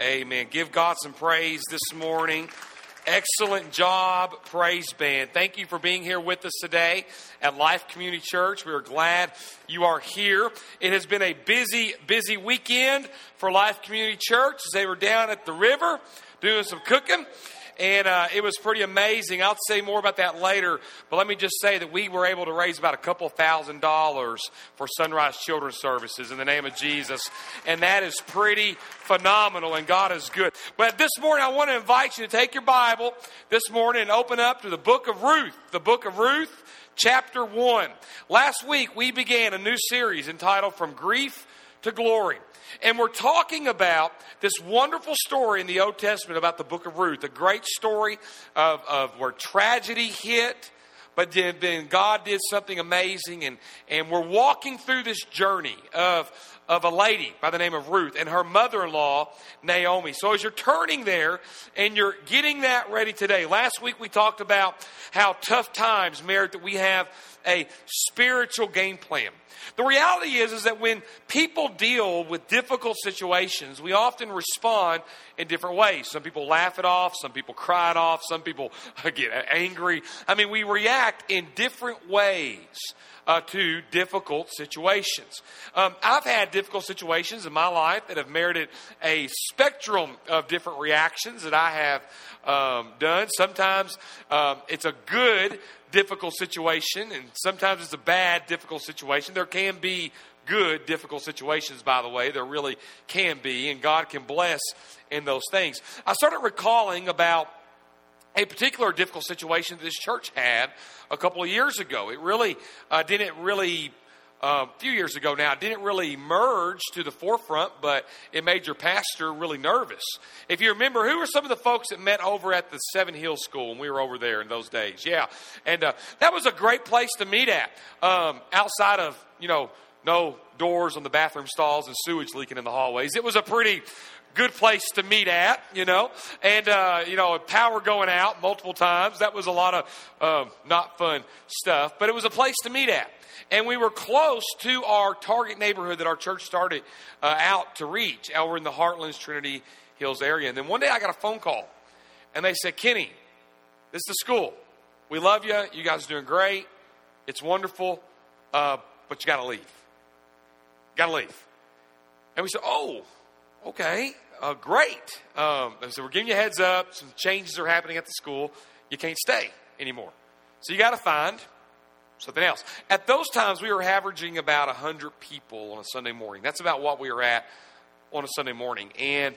Amen. Give God some praise this morning. Excellent job, praise band. Thank you for being here with us today at Life Community Church. We are glad you are here. It has been a busy weekend for Life Community Church as they were down at the river doing some cooking. And it was pretty amazing. I'll say more about that later. But let me just say that we were able to raise about a couple $1,000 for Sunrise Children's Services in the name of Jesus. And that is pretty phenomenal, and God is good. But this morning, I want to invite you to take your Bible this morning and open up to the book of Ruth. The book of Ruth, chapter 1. Last week, we began a new series entitled From Grief to Glory. And we're talking about this wonderful story in the Old Testament about the book of Ruth. A great story of where tragedy hit, but then God did something amazing. And we're walking through this journey of a lady by the name of Ruth and her mother-in-law, Naomi. So as you're turning there and you're getting that ready today, last week we talked about how tough times merit that we have a spiritual game plan. The reality is that when people deal with difficult situations, we often respond in different ways. Some people laugh it off. Some people cry it off. Some people get angry. I mean, we react in different ways to difficult situations. I've had difficult situations in my life that have merited a spectrum of different reactions that I have done. Sometimes it's a good difficult situation, and sometimes it's a bad difficult situation. There can be good difficult situations, by the way. There really can be, and God can bless in those things. I started recalling about a particular difficult situation that this church had a couple of years ago. It really a few years ago now, didn't really emerge to the forefront, but it made your pastor really nervous. If you remember, who were some of the folks that met over at the Seven Hills School when we were over there in those days? Yeah, and that was a great place to meet at, outside of, no doors on the bathroom stalls and sewage leaking in the hallways. It was a pretty good place to meet at, and, power going out multiple times. That was a lot of not fun stuff, but it was a place to meet at. And we were close to our target neighborhood that our church started out to reach. We're in the Heartlands, Trinity Hills area. And then one day I got a phone call, and they said, "Kenny, this is the school. We love you. You guys are doing great. It's wonderful, but you got to leave. Got to leave." And we said, "Oh, okay, great." They said, "We're giving you a heads up. Some changes are happening at the school. You can't stay anymore. So you got to find something else." At those times, we were averaging about 100 people on a Sunday morning. That's about what we were at on a Sunday morning. And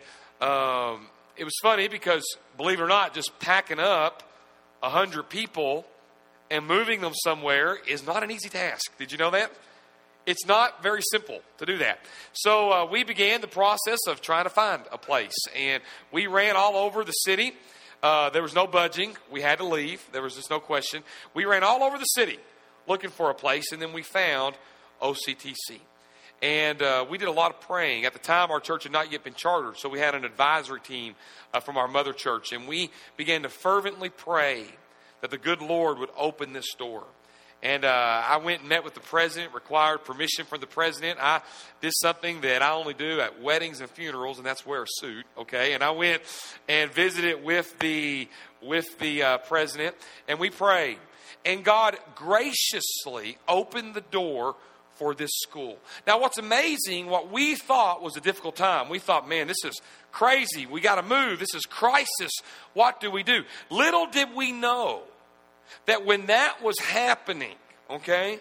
it was funny because, believe it or not, just packing up 100 people and moving them somewhere is not an easy task. Did you know that? It's not very simple to do that. So we began the process of trying to find a place. And we ran all over the city. There was no budging. We had to leave. There was just no question. We ran all over the city looking for a place, and then we found OCTC. And we did a lot of praying. At the time, our church had not yet been chartered, so we had an advisory team from our mother church, and we began to fervently pray that the good Lord would open this door. And I went and met with the president, required permission from the president. I did something that I only do at weddings and funerals, and that's wear a suit, okay? And I went and visited with the president, and we prayed. And God graciously opened the door for this school. Now, what's amazing, what we thought was a difficult time. We thought, man, this is crazy. We got to move. This is crisis. What do we do? Little did we know that when that was happening, it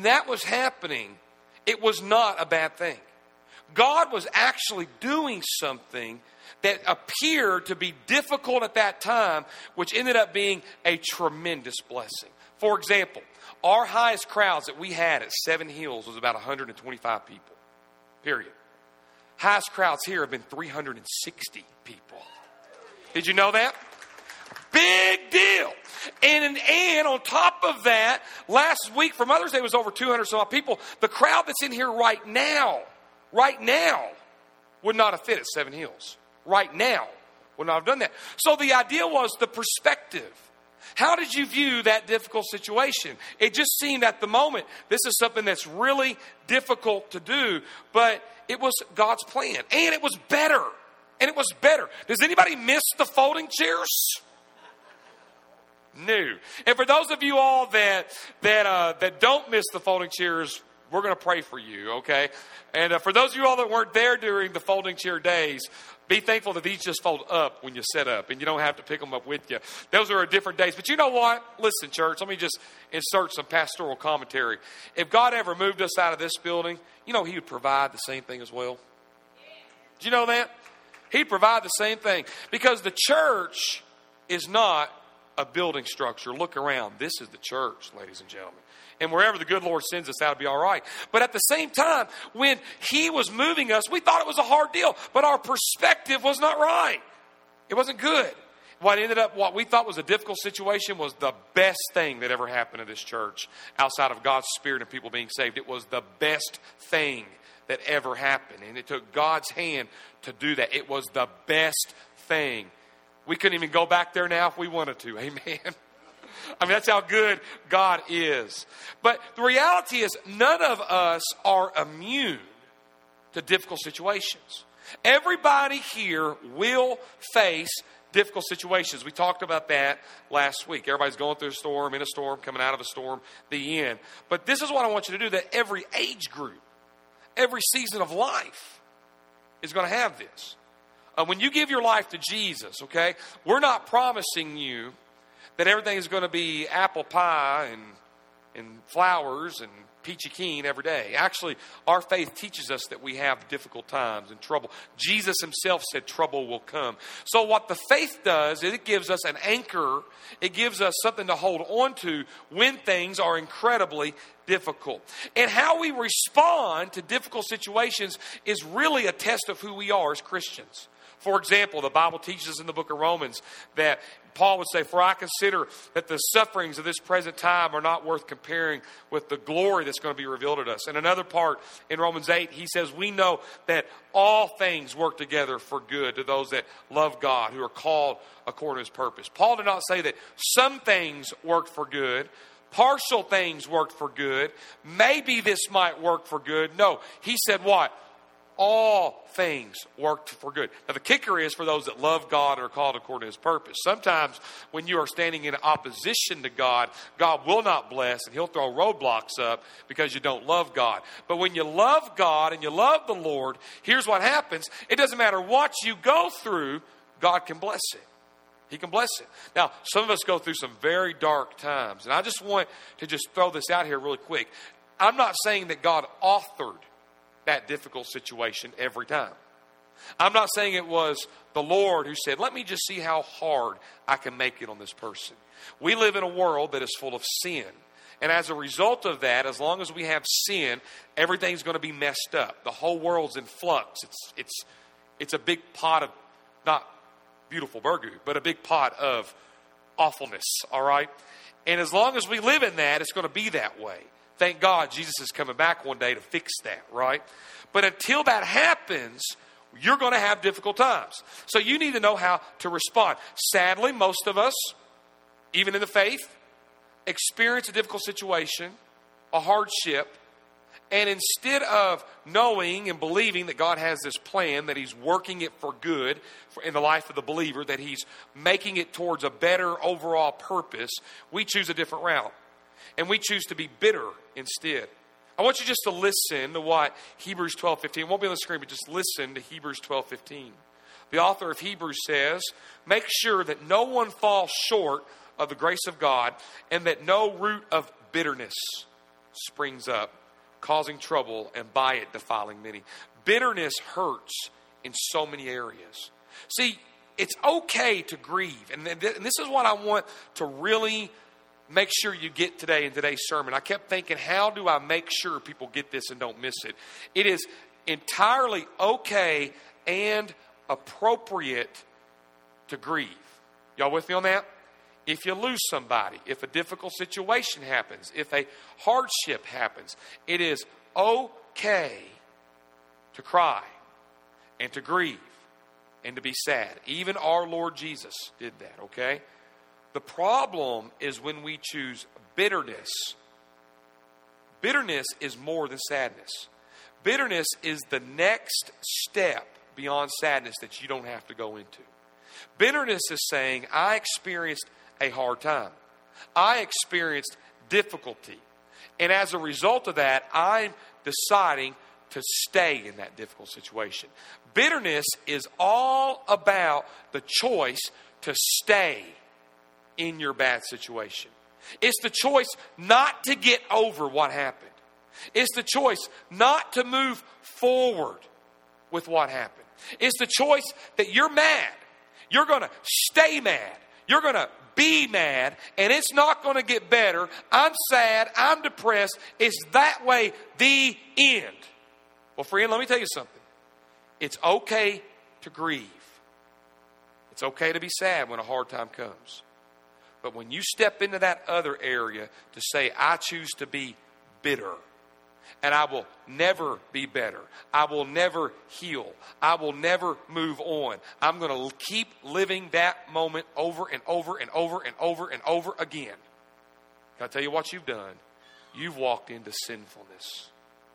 was not a bad thing. God was actually doing something that appeared to be difficult at that time, which ended up being a tremendous blessing. For example, our highest crowds that we had at Seven Hills was about 125 people, period. Highest crowds here have been 360 people. Did you know that? Big deal. And on top of that, last week for Mother's Day was over 200 some odd people. The crowd that's in here right now, would not have fit at Seven Hills. Right now, would not have done that. So the idea was the perspective. How did you view that difficult situation? It just seemed at the moment, this is something that's really difficult to do, but it was God's plan. And it was better. And it was better. Does anybody miss the folding chairs? No. And for those of you all that don't miss the folding chairs, we're going to pray for you, okay? And for those of you all that weren't there during the folding chair days, be thankful that these just fold up when you set up, and you don't have to pick them up with you. Those are different days. But you know what? Listen, church, let me just insert some pastoral commentary. If God ever moved us out of this building, you know He would provide the same thing as well. Do you know that? He'd provide the same thing. Because the church is not a building structure. Look around. This is the church, ladies and gentlemen. And wherever the good Lord sends us, that'll be all right. But at the same time, when He was moving us, we thought it was a hard deal. But our perspective was not right. It wasn't good. What we thought was a difficult situation was the best thing that ever happened to this church outside of God's Spirit and people being saved. It was the best thing that ever happened. And it took God's hand to do that. It was the best thing. We couldn't even go back there now if we wanted to. Amen. I mean, that's how good God is. But the reality is none of us are immune to difficult situations. Everybody here will face difficult situations. We talked about that last week. Everybody's going through a storm, in a storm, coming out of a storm, the end. But this is what I want you to do, that every age group, every season of life is going to have this. When you give your life to Jesus, okay, we're not promising you that everything is going to be apple pie and flowers and peachy keen every day. Actually, our faith teaches us that we have difficult times and trouble. Jesus Himself said trouble will come. So what the faith does is it gives us an anchor. It gives us something to hold on to when things are incredibly difficult. And how we respond to difficult situations is really a test of who we are as Christians. For example, the Bible teaches us in the book of Romans that Paul would say, "For I consider that the sufferings of this present time are not worth comparing with the glory that's going to be revealed at us." And another part in Romans 8, he says, "We know that all things work together for good to those that love God, who are called according to His purpose." Paul did not say that some things worked for good, partial things worked for good, maybe this might work for good. No, he said what? All things worked for good. Now, the kicker is for those that love God or are called according to His purpose. Sometimes when you are standing in opposition to God, God will not bless and He'll throw roadblocks up because you don't love God. But when you love God and you love the Lord, here's what happens. It doesn't matter what you go through, God can bless it. He can bless it. Now, some of us go through some very dark times. And I just want to just throw this out here really quick. I'm not saying that God authored that difficult situation every time. I'm not saying it was the Lord who said, "Let me just see how hard I can make it on this person." We live in a world that is full of sin. And as a result of that, as long as we have sin, everything's going to be messed up. The whole world's in flux. It's a big pot of, not beautiful burgoo, but a big pot of awfulness, all right? And as long as we live in that, it's going to be that way. Thank God Jesus is coming back one day to fix that, right? But until that happens, you're going to have difficult times. So you need to know how to respond. Sadly, most of us, even in the faith, experience a difficult situation, a hardship, and instead of knowing and believing that God has this plan, that He's working it for good in the life of the believer, that He's making it towards a better overall purpose, we choose a different route. And we choose to be bitter instead. I want you just to listen to what Hebrews 12:15. It won't be on the screen, but just listen to Hebrews 12:15. The author of Hebrews says, "Make sure that no one falls short of the grace of God, and that no root of bitterness springs up, causing trouble, and by it defiling many." Bitterness hurts in so many areas. See, it's okay to grieve. And this is what I want to really make sure you get today in today's sermon. I kept thinking, how do I make sure people get this and don't miss it? It is entirely okay and appropriate to grieve. Y'all with me on that? If you lose somebody, if a difficult situation happens, if a hardship happens, it is okay to cry and to grieve and to be sad. Even our Lord Jesus did that, okay? The problem is when we choose bitterness. Bitterness is more than sadness. Bitterness is the next step beyond sadness that you don't have to go into. Bitterness is saying, I experienced a hard time. I experienced difficulty. And as a result of that, I'm deciding to stay in that difficult situation. Bitterness is all about the choice to stay in your bad situation. It's the choice not to get over what happened. It's the choice not to move forward with what happened. It's the choice that you're mad. You're going to stay mad. You're going to be mad, and it's not going to get better. I'm sad. I'm depressed. It's that way, the end. Well, friend, let me tell you something. It's okay to grieve. It's okay to be sad when a hard time comes. But when you step into that other area to say, I choose to be bitter, and I will never be better. I will never heal. I will never move on. I'm going to keep living that moment over and over and over and over and over again. Can I tell you what you've done? You've walked into sinfulness.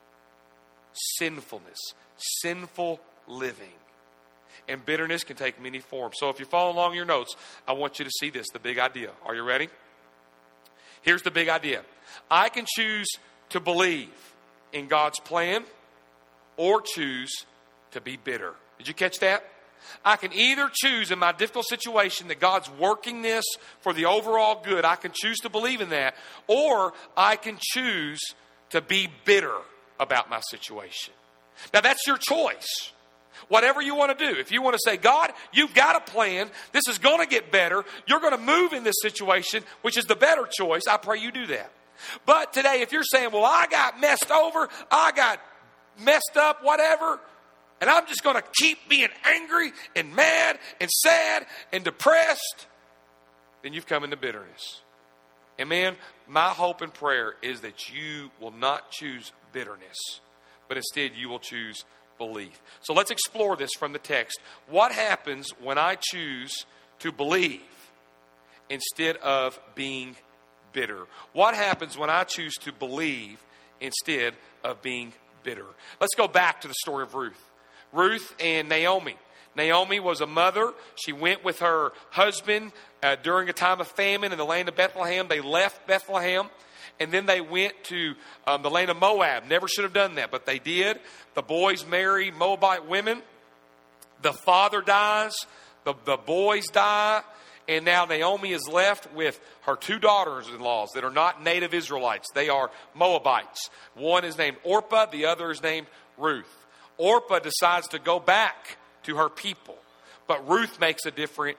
Sinfulness. Sinful living. And bitterness can take many forms. So if you're following along your notes, I want you to see this, the big idea. Are you ready? Here's the big idea. I can choose to believe in God's plan or choose to be bitter. Did you catch that? I can either choose in my difficult situation that God's working this for the overall good. I can choose to believe in that. Or I can choose to be bitter about my situation. Now that's your choice. Whatever you want to do. If you want to say, God, you've got a plan. This is going to get better. You're going to move in this situation, which is the better choice. I pray you do that. But today, if you're saying, well, I got messed over, I got messed up, whatever, and I'm just going to keep being angry and mad and sad and depressed, then you've come into bitterness. And man, my hope and prayer is that you will not choose bitterness, but instead you will choose belief. So let's explore this from the text. What happens when I choose to believe instead of being bitter? What happens when I choose to believe instead of being bitter? Let's go back to the story of Ruth. Ruth and Naomi. Naomi was a mother. She went with her husband during a time of famine in the land of Bethlehem. They left Bethlehem. And then they went to the land of Moab. Never should have done that, but they did. The boys marry Moabite women. The father dies. The boys die. And now Naomi is left with her two daughters-in-law that are not native Israelites. They are Moabites. One is named Orpah. The other is named Ruth. Orpah decides to go back to her people. But Ruth makes a different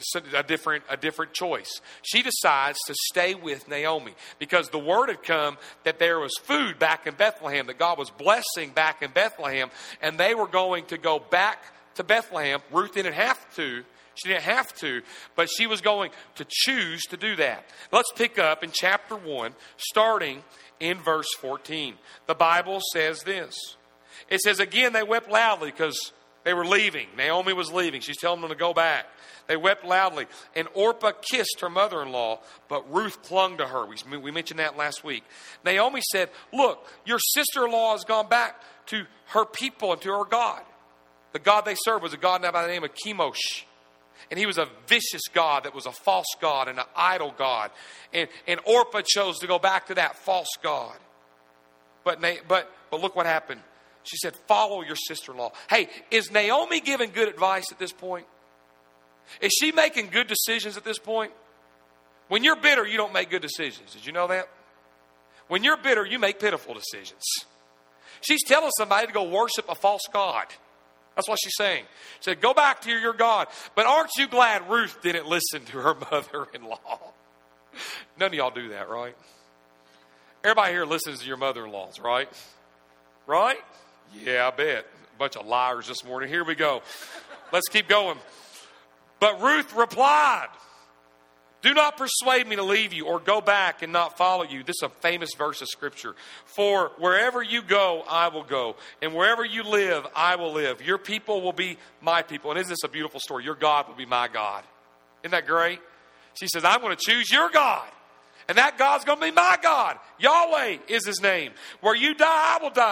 choice. She decides to stay with Naomi because the word had come that there was food back in Bethlehem, that God was blessing back in Bethlehem, and they were going to go back to Bethlehem. Ruth didn't have to. She didn't have to, but she was going to choose to do that. Let's pick up in chapter 1, starting in verse 14. The Bible says this. It says, again, they wept loudly because they were leaving. Naomi was leaving. She's telling them to go back. They wept loudly. And Orpah kissed her mother-in-law, but Ruth clung to her. We mentioned that last week. Naomi said, look, your sister-in-law has gone back to her people and to her God. The God they served was a God by the name of Chemosh. And he was a vicious God that was a false God and an idol God. And Orpah chose to go back to that false God. But look what happened. She said, follow your sister-in-law. Hey, is Naomi giving good advice at this point? Is she making good decisions at this point? When you're bitter, you don't make good decisions. Did you know that? When you're bitter, you make pitiful decisions. She's telling somebody to go worship a false god. That's what she's saying. She said, go back to your God. But aren't you glad Ruth didn't listen to her mother-in-law? None of y'all do that, right? Everybody here listens to your mother-in-laws, right? Right? Yeah, I bet. A bunch of liars this morning. Here we go. Let's keep going. But Ruth replied, do not persuade me to leave you or go back and not follow you. This is a famous verse of Scripture. For wherever you go, I will go. And wherever you live, I will live. Your people will be my people. And isn't this a beautiful story? Your God will be my God. Isn't that great? She says, I'm going to choose your God. And that God's going to be my God. Yahweh is his name. Where you die, I will die.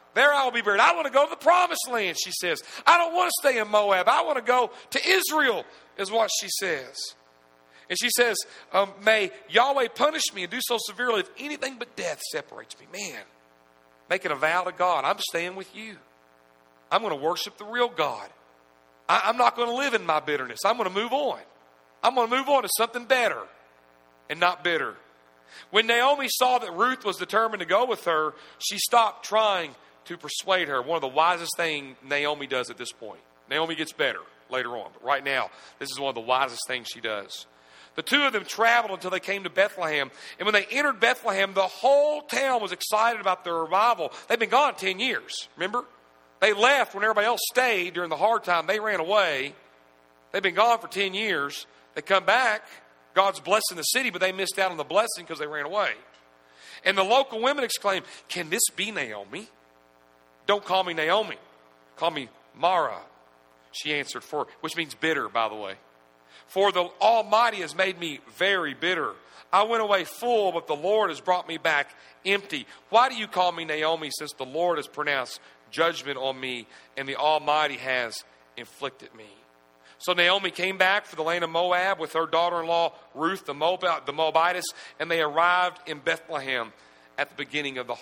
There I will be buried. I want to go to the promised land, she says. I don't want to stay in Moab. I want to go to Israel, is what she says. And she says, may Yahweh punish me and do so severely if anything but death separates me. Man, making a vow to God. I'm staying with you. I'm going to worship the real God. I'm not going to live in my bitterness. I'm going to move on. I'm going to move on to something better and not bitter. When Naomi saw that Ruth was determined to go with her, she stopped trying to persuade her. One of the wisest things Naomi does at this point. Naomi gets better later on, but right now, this is one of the wisest things she does. The two of them traveled until they came to Bethlehem. And when they entered Bethlehem, the whole town was excited about their arrival. They've been gone 10 years, remember? They left when everybody else stayed during the hard time. They ran away. They've been gone for 10 years. They come back. God's blessing the city, but they missed out on the blessing because they ran away. And the local women exclaimed, can this be Naomi? Don't call me Naomi. Call me Mara. She answered, which means bitter, by the way. For the Almighty has made me very bitter. I went away full, but the Lord has brought me back empty. Why do you call me Naomi, since the Lord has pronounced judgment on me and the Almighty has inflicted me? So Naomi came back for the land of Moab with her daughter-in-law Ruth the Moabitess, and they arrived in Bethlehem at the beginning of the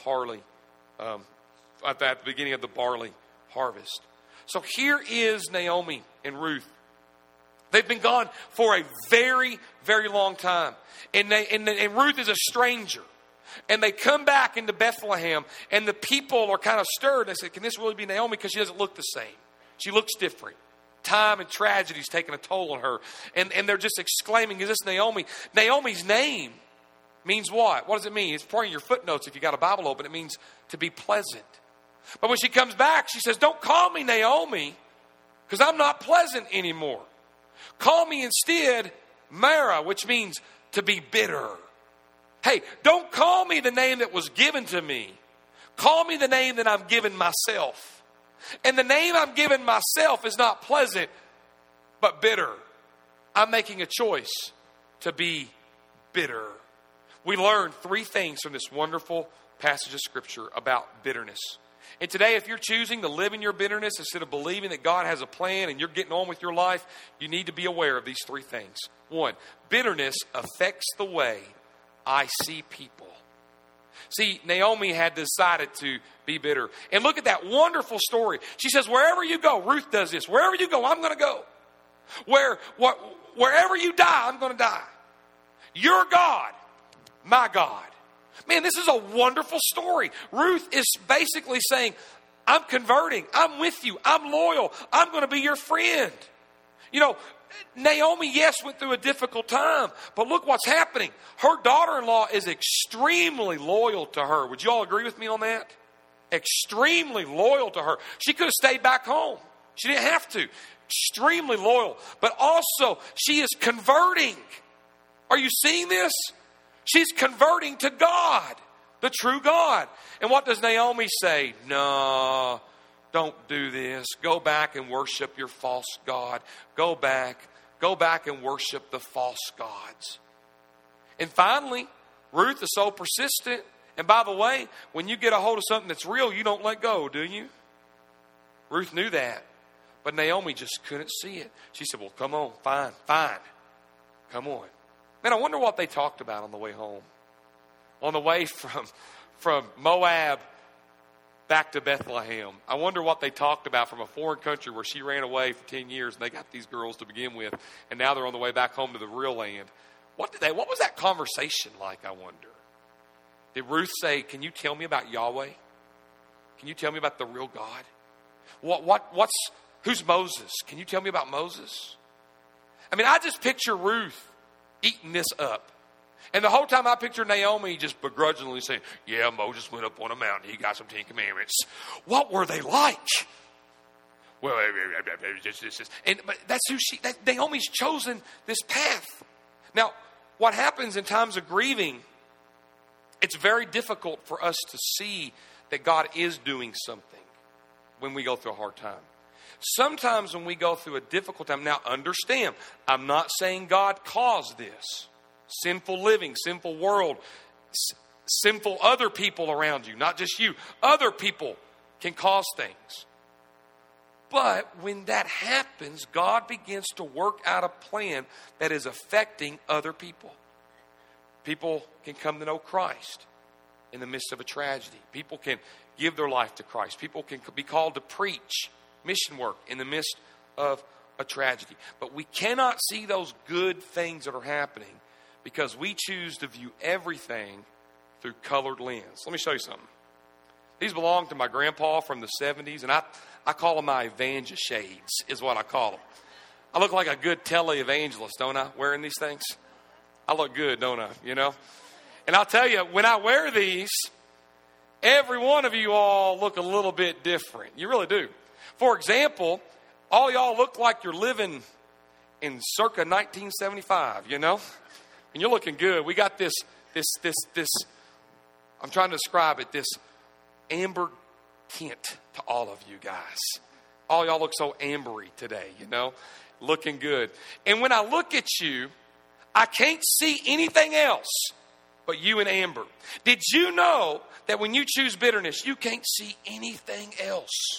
barley harvest. So here is Naomi and Ruth. They've been gone for a very, very long time. And Ruth is a stranger. And they come back into Bethlehem, and the people are kind of stirred. They say, can this really be Naomi? Because she doesn't look the same. She looks different. Time and tragedy is taking a toll on her. And they're just exclaiming, is this Naomi? Naomi's name means what? What does it mean? It's probably in your footnotes if you got a Bible open. It means to be pleasant. But when she comes back, she says, don't call me Naomi, because I'm not pleasant anymore. Call me instead Mara, which means to be bitter. Hey, don't call me the name that was given to me. Call me the name that I'm giving myself. And the name I'm giving myself is not pleasant, but bitter. I'm making a choice to be bitter. We learn 3 things from this wonderful passage of Scripture about bitterness. And today, if you're choosing to live in your bitterness instead of believing that God has a plan and you're getting on with your life, you need to be aware of these 3 things. 1, bitterness affects the way I see people. See, Naomi had decided to be bitter. And look at that wonderful story. She says, wherever you go, Ruth does this. Wherever you go, I'm going to go. Wherever you die, I'm going to die. Your God, my God. Man, this is a wonderful story. Ruth is basically saying, I'm converting. I'm with you. I'm loyal. I'm going to be your friend. You know, Naomi, yes, went through a difficult time, but look what's happening. Her daughter-in-law is extremely loyal to her. Would you all agree with me on that? Extremely loyal to her. She could have stayed back home. She didn't have to. Extremely loyal. But also, she is converting. Are you seeing this? She's converting to God, the true God. And what does Naomi say? No, don't do this. Go back and worship your false God. Go back and worship the false gods. And finally, Ruth is so persistent. And by the way, when you get a hold of something that's real, you don't let go, do you? Ruth knew that. But Naomi just couldn't see it. She said, well, come on, fine. Come on. Man, I wonder what they talked about on the way home. On the way from Moab back to Bethlehem. I wonder what they talked about from a foreign country where she ran away for 10 years and they got these girls to begin with. And now they're on the way back home to the real land. What was that conversation like, I wonder? Did Ruth say, can you tell me about Yahweh? Can you tell me about the real God? Who's Moses? Can you tell me about Moses? I mean, I just picture Ruth eating this up. And the whole time I picture Naomi just begrudgingly saying, yeah, Moses went up on a mountain. He got some 10 Commandments. What were they like? Well, but that's Naomi's chosen this path. Now, what happens in times of grieving, it's very difficult for us to see that God is doing something when we go through a hard time. Sometimes when we go through a difficult time, now understand, I'm not saying God caused this. Sinful living, sinful world, sinful other people around you, not just you. Other people can cause things. But when that happens, God begins to work out a plan that is affecting other people. People can come to know Christ in the midst of a tragedy. People can give their life to Christ. People can be called to preach mission work in the midst of a tragedy. But we cannot see those good things that are happening because we choose to view everything through colored lens. Let me show you something. These belong to my grandpa from the 70s, and I call them my evangelist shades, is what I call them. I look like a good televangelist, don't I, wearing these things? I look good, don't I, you know? And I'll tell you, when I wear these, every one of you all look a little bit different. You really do. For example, all y'all look like you're living in circa 1975, you know? And you're looking good. We got this, I'm trying to describe it, this amber tint to all of you guys. All y'all look so ambery today, you know? Looking good. And when I look at you, I can't see anything else but you and amber. Did you know that when you choose bitterness, you can't see anything else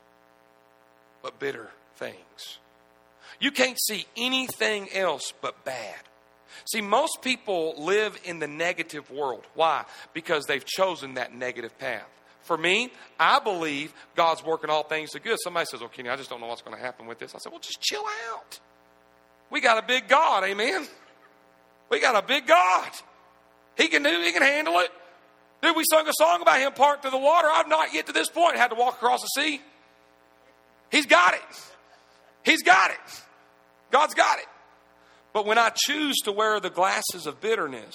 but bitter things? You can't see anything else but bad. See, most people live in the negative world. Why? Because they've chosen that negative path. For me, I believe God's working all things to good. Somebody says, "Oh, Kenny, I just don't know what's going to happen with this." I said, "Well, just chill out. We got a big God, amen? We got a big God. He can handle it. Dude, we sung a song about him parting through the water. I've not yet to this point had to walk across the sea. He's got it. He's got it. God's got it. But when I choose to wear the glasses of bitterness,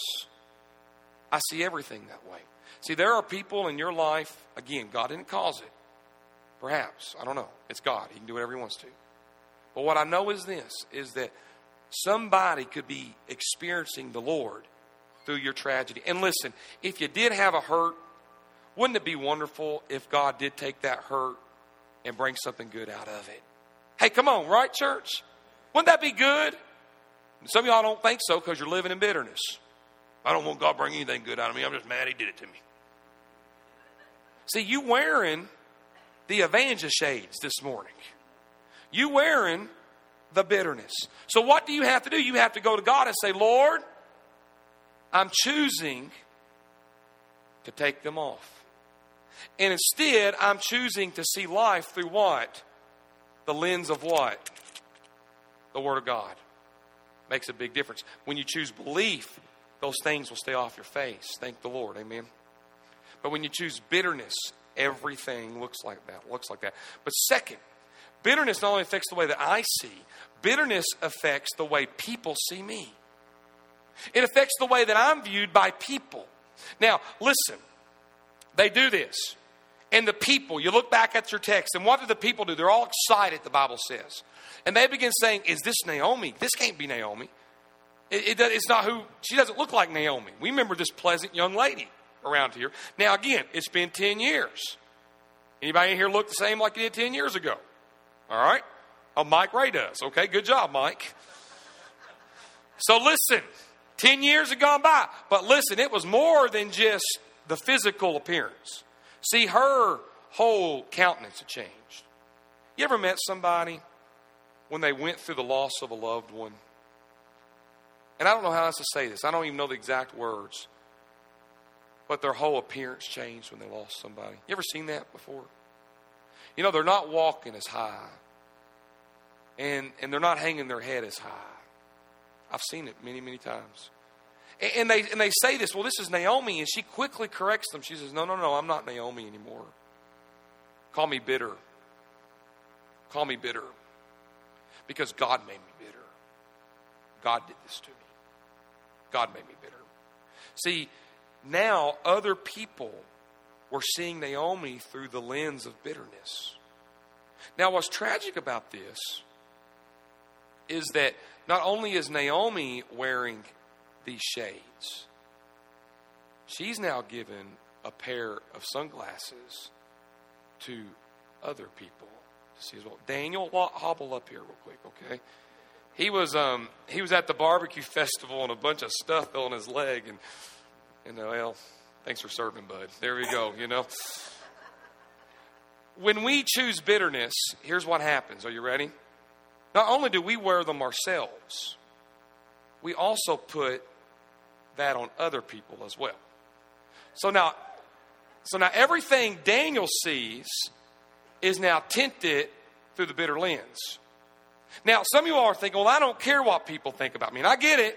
I see everything that way. See, there are people in your life, again, God didn't cause it. Perhaps, I don't know. It's God. He can do whatever he wants to. But what I know is this, is that somebody could be experiencing the Lord through your tragedy. And listen, if you did have a hurt, wouldn't it be wonderful if God did take that hurt and bring something good out of it? Hey, come on, right, church? Wouldn't that be good? Some of y'all don't think so because you're living in bitterness. I don't want God to bring anything good out of me. I'm just mad he did it to me. See, you wearing the evangelist shades this morning. You wearing the bitterness. So what do you have to do? You have to go to God and say, "Lord, I'm choosing to take them off. And instead, I'm choosing to see life through what? The lens of what? The Word of God." Makes a big difference. When you choose belief, those things will stay off your face. Thank the Lord. Amen. But when you choose bitterness, everything looks like that. But second, bitterness not only affects the way that I see, bitterness affects the way people see me. It affects the way that I'm viewed by people. Now, listen, they do this. And the people, you look back at your text, and what do the people do? They're all excited, the Bible says. And they begin saying, "Is this Naomi? This can't be Naomi. It's not who, she doesn't look like Naomi. We remember this pleasant young lady around here." Now, again, it's been 10 years. Anybody in here look the same like you did 10 years ago? All right? Oh, Mike Ray does. Okay, good job, Mike. So listen, 10 years have gone by. But listen, it was more than just the physical appearance. See, her whole countenance had changed. You ever met somebody when they went through the loss of a loved one? And I don't know how else to say this. I don't even know the exact words. But their whole appearance changed when they lost somebody. You ever seen that before? You know, they're not walking as high. And they're not hanging their head as high. I've seen it many, many times. And they say this, "Well, this is Naomi." And she quickly corrects them. She says, No, I'm not Naomi anymore. Call me bitter. Call me bitter. Because God made me bitter. God did this to me. God made me bitter. See, now other people were seeing Naomi through the lens of bitterness. Now, what's tragic about this is that not only is Naomi wearing these shades, she's now given a pair of sunglasses to other people to see as well. Daniel, hobble up here real quick, okay? He was at the barbecue festival and a bunch of stuff fell on his leg, and well, thanks for serving, bud. There we go, you know. when we choose bitterness, here's what happens. Are you ready? Not only do we wear them ourselves, we also put that on other people as well. So now everything Daniel sees is now tinted through the bitter lens. Now, some of you are thinking, well, I don't care what people think about me. And I get it.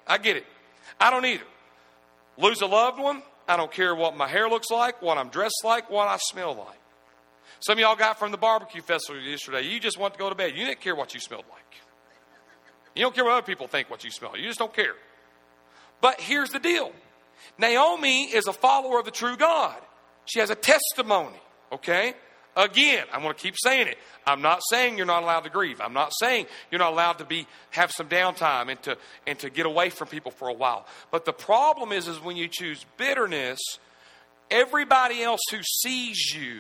I don't either. Lose a loved one, I don't care what my hair looks like, what I'm dressed like, what I smell like. Some of y'all got from the barbecue festival yesterday. You just want to go to bed. You didn't care what you smelled like. You don't care what other people think what you smell. You just don't care. But here's the deal. Naomi is a follower of the true God. She has a testimony, okay? Again, I'm going to keep saying it. I'm not saying you're not allowed to grieve. I'm not saying you're not allowed to have some downtime and to get away from people for a while. But the problem is when you choose bitterness, everybody else who sees you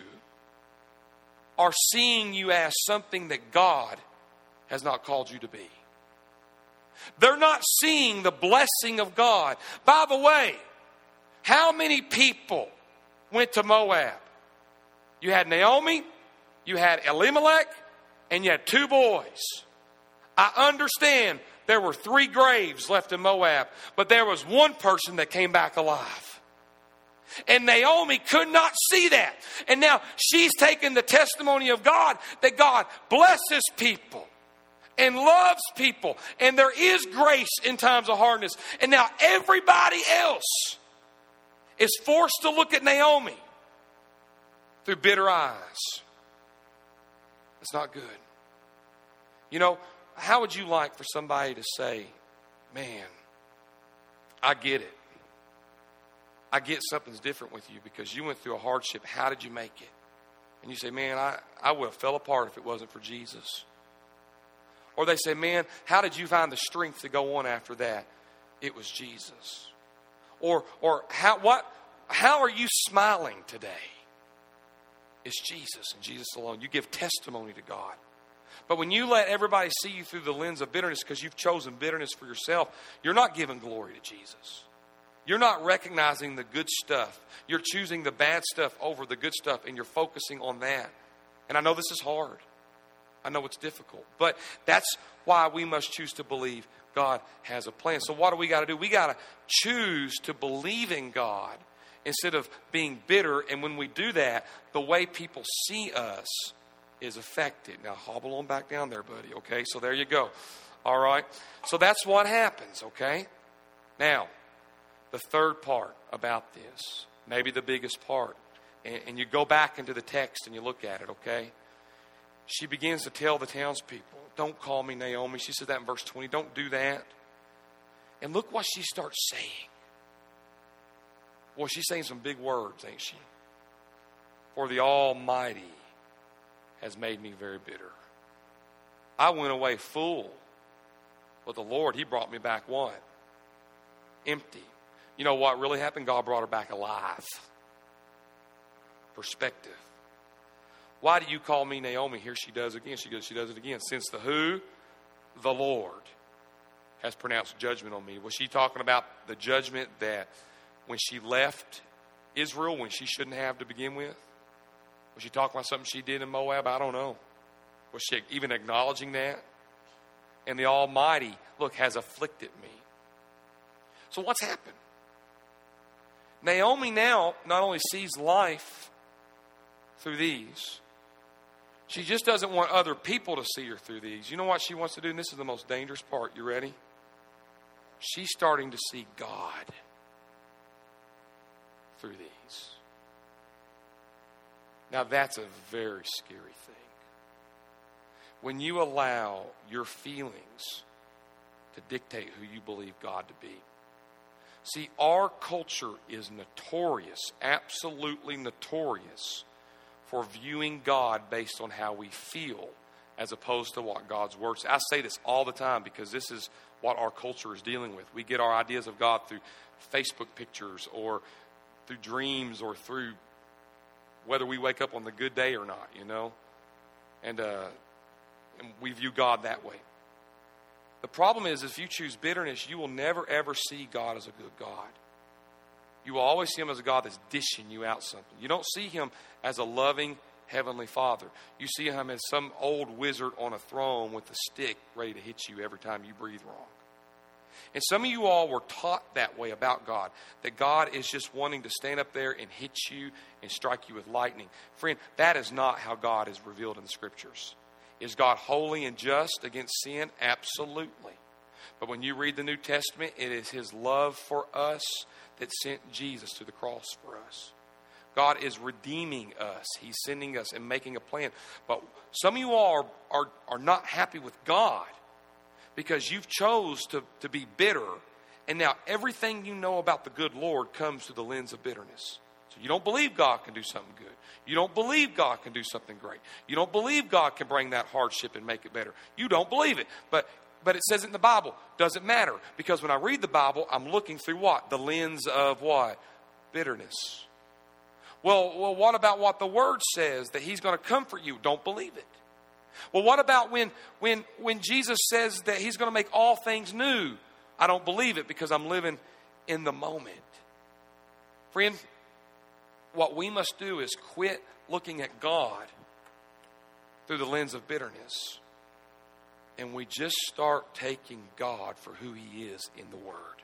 are seeing you as something that God has not called you to be. They're not seeing the blessing of God. By the way, how many people went to Moab? You had Naomi, you had Elimelech, and you had 2 boys. I understand there were 3 graves left in Moab, but there was 1 person that came back alive. And Naomi could not see that. And now she's taken the testimony of God that God blesses people and loves people. And there is grace in times of hardness. And now everybody else is forced to look at Naomi through bitter eyes. It's not good. You know, how would you like for somebody to say, man, I get it. I get something's different with you because you went through a hardship. How did you make it? And you say, man, I would have fell apart if it wasn't for Jesus. Or they say, man, how did you find the strength to go on after that? It was Jesus. Or how are you smiling today? It's Jesus and Jesus alone. You give testimony to God. But when you let everybody see you through the lens of bitterness because you've chosen bitterness for yourself, you're not giving glory to Jesus. You're not recognizing the good stuff. You're choosing the bad stuff over the good stuff, and you're focusing on that. And I know this is hard. I know it's difficult. But that's why we must choose to believe God has a plan. So what do we got to do? We got to choose to believe in God instead of being bitter. And when we do that, the way people see us is affected. Now, hobble on back down there, buddy, okay? So there you go. All right? So that's what happens, okay? Now, the third part about this, maybe the biggest part, and you go back into the text and you look at it, okay? She begins to tell the townspeople, don't call me Naomi. She said that in verse 20. Don't do that. And look what she starts saying. Well, she's saying some big words, ain't she? For the Almighty has made me very bitter. I went away full, but the Lord, He brought me back what? Empty. You know what really happened? God brought her back alive. Perspective. Why do you call me Naomi? Here she does again. She does it again. Since the who? The Lord has pronounced judgment on me. Was she talking about the judgment that when she left Israel, when she shouldn't have to begin with? Was she talking about something she did in Moab? I don't know. Was she even acknowledging that? And the Almighty, look, has afflicted me. So what's happened? Naomi now not only sees life through these, she just doesn't want other people to see her through these. You know what she wants to do? And this is the most dangerous part. You ready? She's starting to see God through these. Now that's a very scary thing. When you allow your feelings to dictate who you believe God to be. See, our culture is notorious, absolutely notorious, for viewing God based on how we feel as opposed to what God's word says. I say this all the time because this is what our culture is dealing with. We get our ideas of God through Facebook pictures or through dreams or through whether we wake up on the good day or not, you know. And we view God that way. The problem is if you choose bitterness, you will never, ever see God as a good God. You will always see Him as a God that's dishing you out something. You don't see Him as a loving, Heavenly Father. You see him as some old wizard on a throne with a stick ready to hit you every time you breathe wrong. And some of you all were taught that way about God, that God is just wanting to stand up there and hit you and strike you with lightning. Friend, that is not how God is revealed in the Scriptures. Is God holy and just against sin? Absolutely. But when you read the New Testament, it is his love for us that sent Jesus to the cross for us. God is redeeming us. He's sending us and making a plan. But some of you all are not happy with God because you've chose to be bitter. And now everything you know about the good Lord comes through the lens of bitterness. So you don't believe God can do something good. You don't believe God can do something great. You don't believe God can bring that hardship and make it better. You don't believe it. But it says it in the Bible. Doesn't matter. Because when I read the Bible, I'm looking through what? The lens of what? Bitterness. Well, what about what the Word says, that he's going to comfort you? Don't believe it. Well, what about when Jesus says that he's going to make all things new? I don't believe it because I'm living in the moment. Friend, what we must do is quit looking at God through the lens of bitterness. And we just start taking God for who he is in the Word.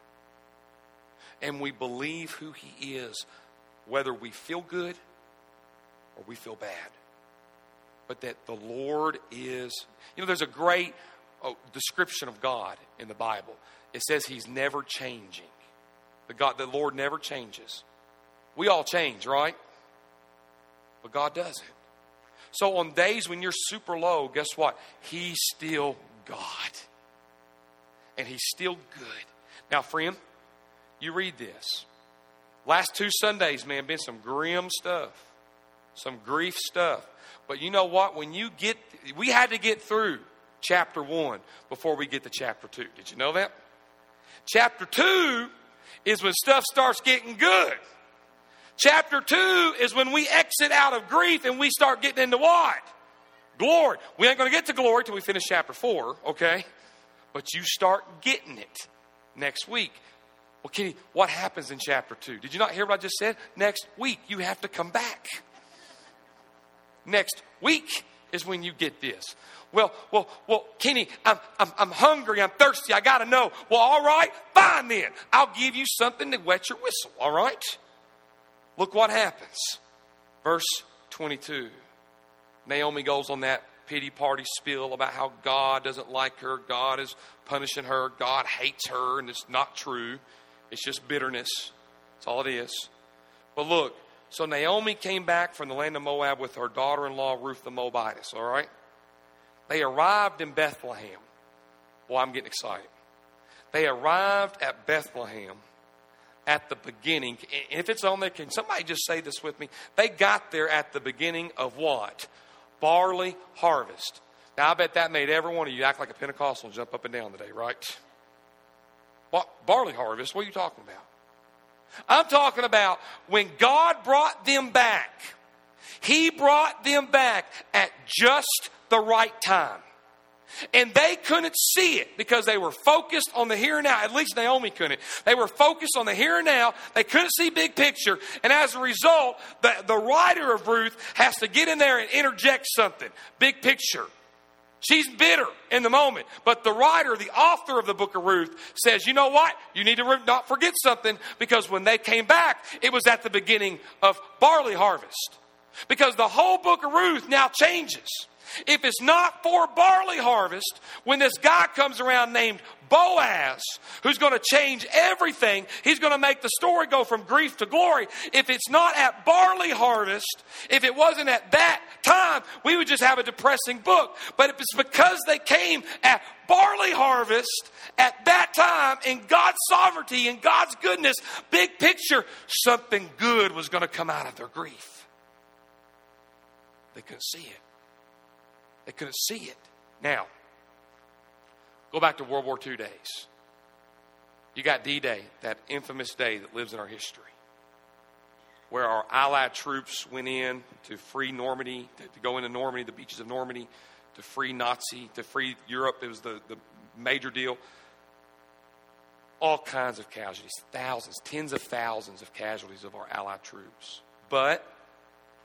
And we believe who he is, whether we feel good or we feel bad. But that the Lord is... there's a great description of God in the Bible. It says he's never changing. The Lord never changes. We all change, right? But God doesn't. So on days when you're super low, guess what? He's still God. And he's still good. Now, friend, you read this. Last 2 Sundays, man, been some grim stuff. Some grief stuff. But you know what? We had to get through chapter 1 before we get to chapter 2. Did you know that? Chapter 2 is when stuff starts getting good. Chapter 2 is when we exit out of grief and we start getting into what? Glory. We ain't going to get to glory till we finish chapter 4, okay? But you start getting it next week. Well, Kenny, what happens in chapter 2? Did you not hear what I just said? Next week, you have to come back. Next week is when you get this. Well, Kenny, I'm hungry, I'm thirsty, I got to know. Well, all right, fine then. I'll give you something to wet your whistle, all right? Look what happens. Verse 22. Naomi goes on that pity party spiel about how God doesn't like her. God is punishing her. God hates her, and it's not true. It's just bitterness. That's all it is. But look, so Naomi came back from the land of Moab with her daughter-in-law, Ruth the Moabitess, all right? They arrived in Bethlehem. Well, I'm getting excited. They arrived at Bethlehem at the beginning. If it's on there, can somebody just say this with me? They got there at the beginning of what? Barley harvest. Now, I bet that made every one of you act like a Pentecostal and jump up and down today, right? What? Barley harvest? What are you talking about? I'm talking about when God brought them back. He brought them back at just the right time. And they couldn't see it because they were focused on the here and now. At least Naomi couldn't. They were focused on the here and now. They couldn't see big picture. And as a result, the writer of Ruth has to get in there and interject something. Big picture. She's bitter in the moment. But the writer, the author of the book of Ruth says, you know what? You need to not forget something, because when they came back, it was at the beginning of barley harvest. Because the whole book of Ruth now changes. If it's not for barley harvest, when this guy comes around named Boaz, who's going to change everything, he's going to make the story go from grief to glory. If it's not at barley harvest, if it wasn't at that time, we would just have a depressing book. But if it's because they came at barley harvest at that time, in God's sovereignty and God's goodness, big picture, something good was going to come out of their grief. They couldn't see it. They couldn't see it. Now, go back to World War II days. You got D-Day, that infamous day that lives in our history, where our Allied troops went in to free Normandy, to go into Normandy, the beaches of Normandy, to free to free Europe. It was the major deal. All kinds of casualties, thousands, tens of thousands of casualties of our Allied troops. But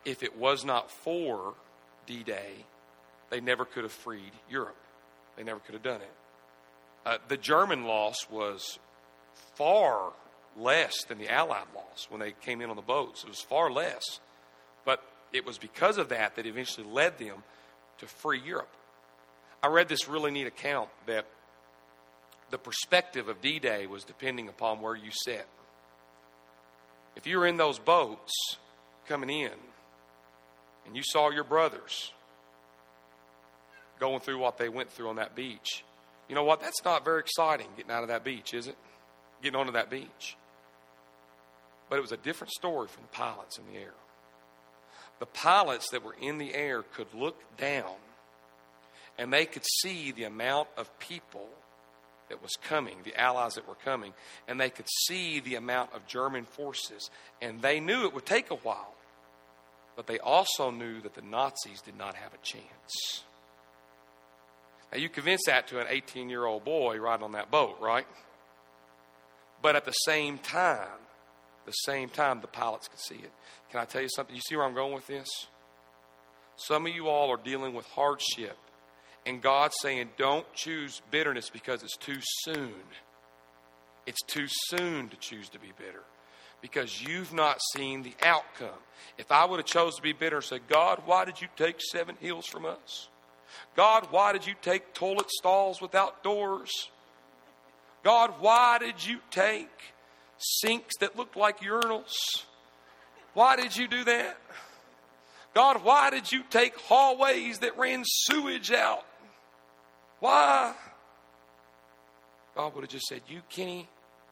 if it was not for D-Day, they never could have freed Europe. They never could have done it. The German loss was far less than the Allied loss when they came in on the boats. It was far less. But it was because of that that eventually led them to free Europe. I read this really neat account that the perspective of D-Day was depending upon where you sat. If you were in those boats coming in and you saw your brothers going through what they went through on that beach, you know what? That's not very exciting getting out of that beach, is it? Getting onto that beach. But it was a different story from the pilots in the air. The pilots that were in the air could look down and they could see the amount of people that was coming, the Allies that were coming, and they could see the amount of German forces. And they knew it would take a while, but they also knew that the Nazis did not have a chance. Now, you convince that to an 18-year-old boy riding on that boat, right? But at the same time, the pilots could see it. Can I tell you something? You see where I'm going with this? Some of you all are dealing with hardship, and God's saying, don't choose bitterness because it's too soon. It's too soon to choose to be bitter because you've not seen the outcome. If I would have chose to be bitter and said, God, why did you take 7 hills from us? God, why did you take toilet stalls without doors? God, why did you take sinks that looked like urinals? Why did you do that? God, why did you take hallways that ran sewage out? Why? God would have just said, you, Kenny,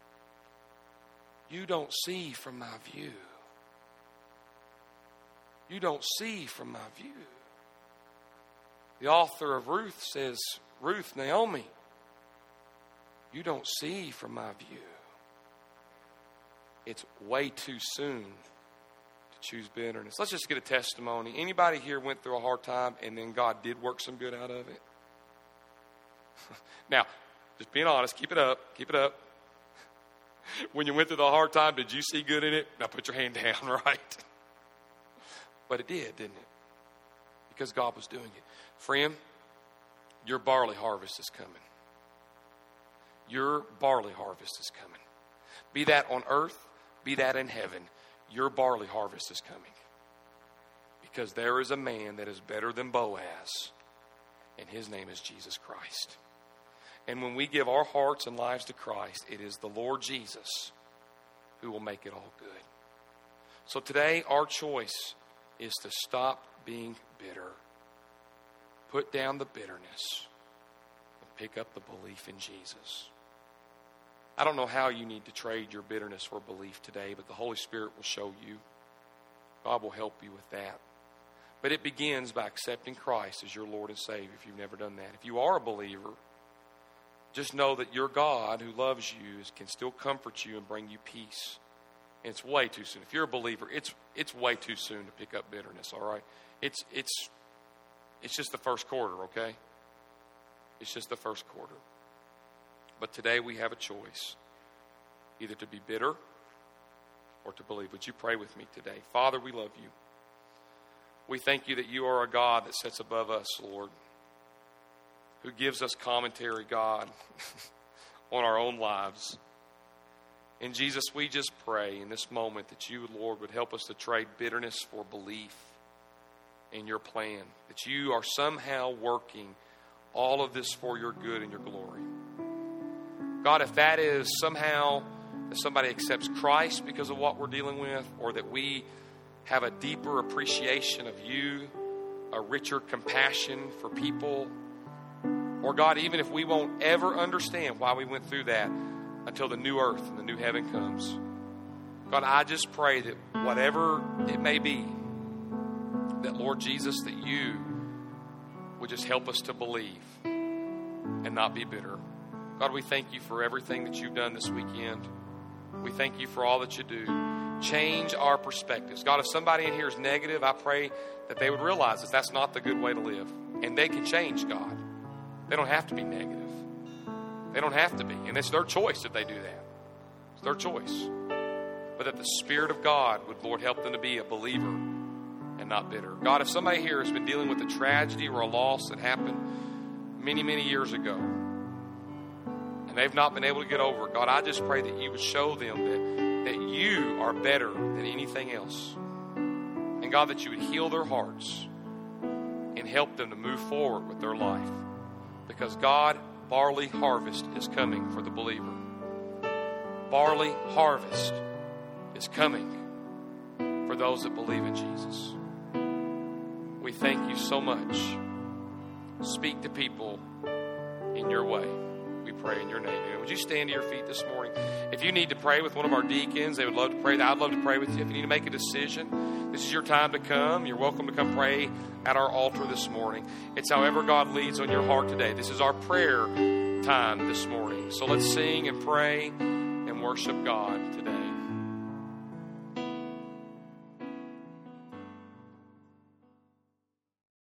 you don't see from my view. You don't see from my view. The author of Ruth says, Ruth, Naomi, you don't see from my view. It's way too soon to choose bitterness. Let's just get a testimony. Anybody here went through a hard time and then God did work some good out of it? Now, just being honest, keep it up. Keep it up. When you went through the hard time, did you see good in it? Now put your hand down, right? But it did, didn't it? Because God was doing it. Friend, your barley harvest is coming. Your barley harvest is coming. Be that on earth, be that in heaven, your barley harvest is coming. Because there is a man that is better than Boaz, and his name is Jesus Christ. And when we give our hearts and lives to Christ, it is the Lord Jesus who will make it all good. So today, our choice is to stop being bitter. Put down the bitterness and pick up the belief in Jesus. I don't know how you need to trade your bitterness for belief today, but the Holy Spirit will show you. God will help you with that. But it begins by accepting Christ as your Lord and Savior if you've never done that. If you are a believer, just know that your God who loves you can still comfort you and bring you peace. And it's way too soon. If you're a believer, it's way too soon to pick up bitterness, all right? It's just the first quarter, okay? It's just the first quarter. But today we have a choice, either to be bitter or to believe. Would you pray with me today? Father, we love you. We thank you that you are a God that sits above us, Lord, who gives us commentary, God, on our own lives. And Jesus, we just pray in this moment that you, Lord, would help us to trade bitterness for belief in your plan, that you are somehow working all of this for your good and your glory. God, if that is somehow that somebody accepts Christ because of what we're dealing with, or that we have a deeper appreciation of you, a richer compassion for people, or God, even if we won't ever understand why we went through that until the new earth and the new heaven comes. God, I just pray that whatever it may be, that Lord Jesus, that you would just help us to believe and not be bitter. God, we thank you for everything that you've done this weekend. We thank you for all that you do. Change our perspectives. God, if somebody in here is negative, I pray that they would realize that that's not the good way to live. And they can change, God. They don't have to be negative. They don't have to be. And it's their choice if they do that. It's their choice. But that the Spirit of God would, Lord, help them to be a believer and not bitter. God, if somebody here has been dealing with a tragedy or a loss that happened many, many years ago, and they've not been able to get over it, God, I just pray that you would show them that you are better than anything else. And God, that you would heal their hearts and help them to move forward with their life. Because God, barley harvest is coming for the believer. Barley harvest is coming for those that believe in Jesus. We thank you so much. Speak to people in your way. We pray in your name. And would you stand to your feet this morning? If you need to pray with one of our deacons, they would love to pray. I'd love to pray with you. If you need to make a decision, this is your time to come. You're welcome to come pray at our altar this morning. It's however God leads on your heart today. This is our prayer time this morning. So let's sing and pray and worship God today.